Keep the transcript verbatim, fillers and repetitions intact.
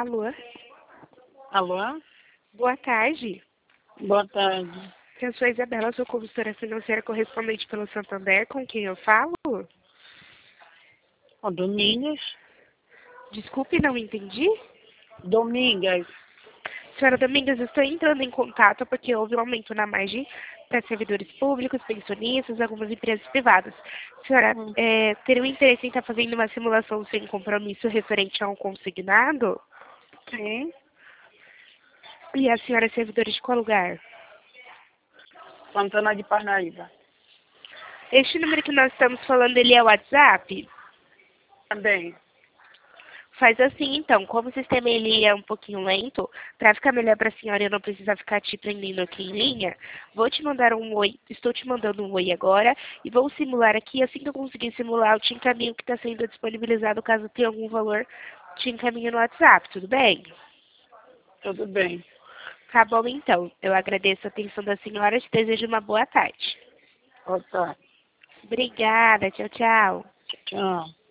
Alô? Alô? Boa tarde. Boa tarde. Eu sou a Isabela, sou consultora financeira correspondente pelo Santander, com quem eu falo? Ó, Domingas. Desculpe, não entendi. Domingas. Senhora Domingas, eu estou entrando em contato porque houve um aumento na margem para servidores públicos, pensionistas, algumas empresas privadas. Senhora, Hum. é, teria um interesse em estar fazendo uma simulação sem compromisso referente a um consignado? Sim. E a senhora é servidora de qual lugar? Santana de Parnaíba. Este número que nós estamos falando, ele é o WhatsApp? Também. Faz assim, então, como o sistema ele é um pouquinho lento, para ficar melhor para a senhora e eu não precisar ficar te prendendo aqui em linha, vou te mandar um oi, estou te mandando um oi agora e vou simular aqui, assim que eu conseguir simular, eu te encaminho o que está sendo disponibilizado, caso tenha algum valor, te encaminho no WhatsApp, tudo bem? Tudo bem. Tá bom, então. Eu agradeço a atenção da senhora e te desejo uma boa tarde. Boa tarde. Obrigada, tchau, tchau. Tchau.